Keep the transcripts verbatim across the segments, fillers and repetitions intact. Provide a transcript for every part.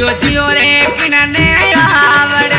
जियो जियो रे किनने आवड़े।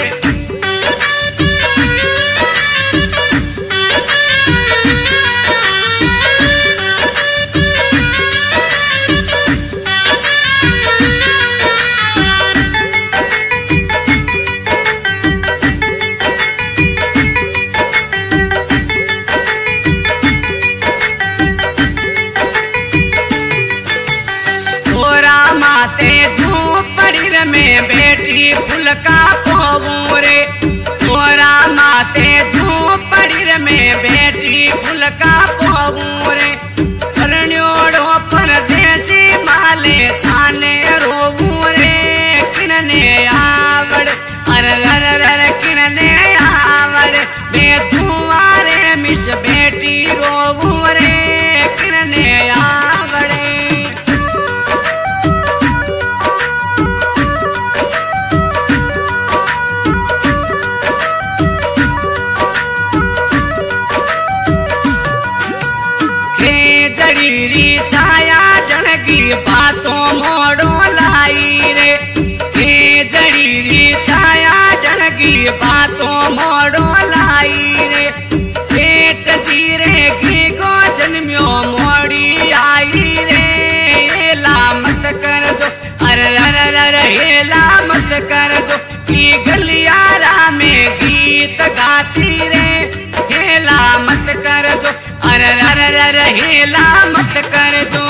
माते झूपड़ी में बेटी फूल का पोवू रे। तोरा माते झूपड़ी में बेटी फूल का पोवू रे। करण्योड़ो परदेसी माले छाने रोवू रे। किनने आवड़ अरे अरे अरे किनने आवड़ बे धुआरे मिस बेटी रोवू रे। किनने आवड़े जड़ीरी छाया जनगी बातों मोड़ो लाई रे। हे जड़ीरी छाया जनगी बातों मोड़ो लाई रे। पेट जीरे घी को जन्म्यो मोड़ी आई रे। हेला मत कर दो अरे अरे अरे हेला मत कर दो की गलियारा में गीत गाती रे। हेला मत कर दो अरे अरे अरे हेला मत कर दो।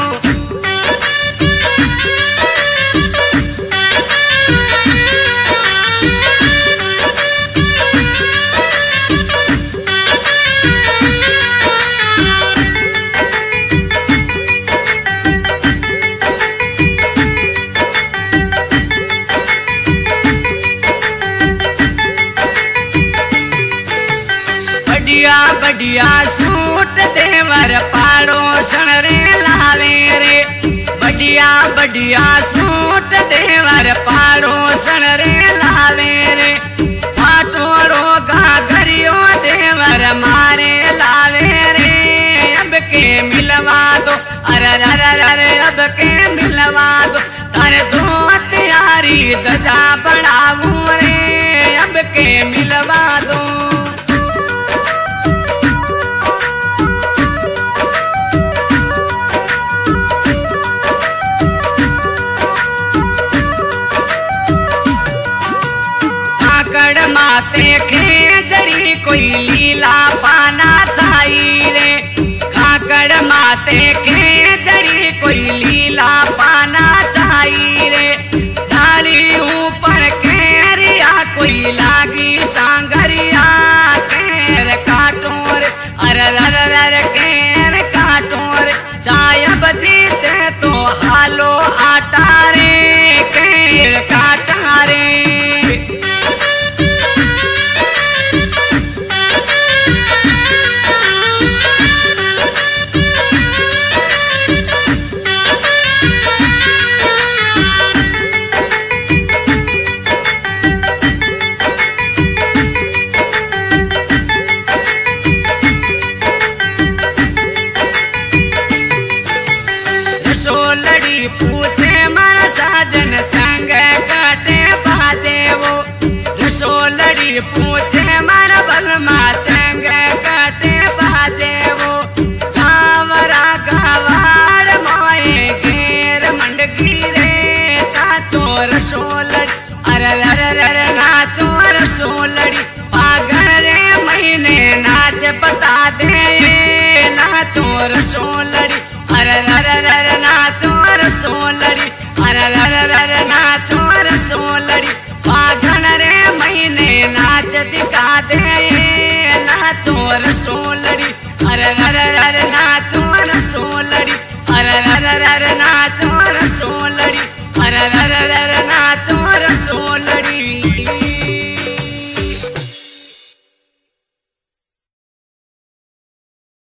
बढ़िया बढ़िया सूट देवर पाड़ो रे लावे रे। बढ़िया बढ़िया सूट देवर पाड़ो रे लावे रे। पाटोड़ो घाघरियो देवर मारे लावे रे। अब के मिलवा दो अरे अरे अरे अब के मिलवा दो तारे दो तैयारी दजा बढ़ावू रे। अब के मिलवा दो माते खेजड़ी कोई लीला पाना चाहिए रे। काकड़ माते खेजड़ी कोई लीला पाना चाहिए रे। डाली ऊपर केरिया कोई लागी सांगरिया। केर काटोर अरे अरे अरे केर काटोर चाय बजीते तो हालो आटा रे। केर काटा रे लड़ी पूछे मारा साजन संग काटे बाजे वो। रसोलड़ी पूछे मारा बलमा संग काटे बाजे वो। गावरा गावार मोए घेर मंडगी रे। नाचो रसोलड़ी अरे अरे अरे नाचो रसोलड़ी पागल रे महीने नाच बता दे। नाचो रसोलड़ी अरे अरे अरे नाचो रसोलड़ी अरे अरे अरे नाचो रसोलड़ी पागल रे महीने नाच दिखा दे। नाचो रसोलड़ी अरे अरे अरे नाचो रसोलड़ी अरे अरे अरे नाचो रसोलड़ी अरे अरे अरे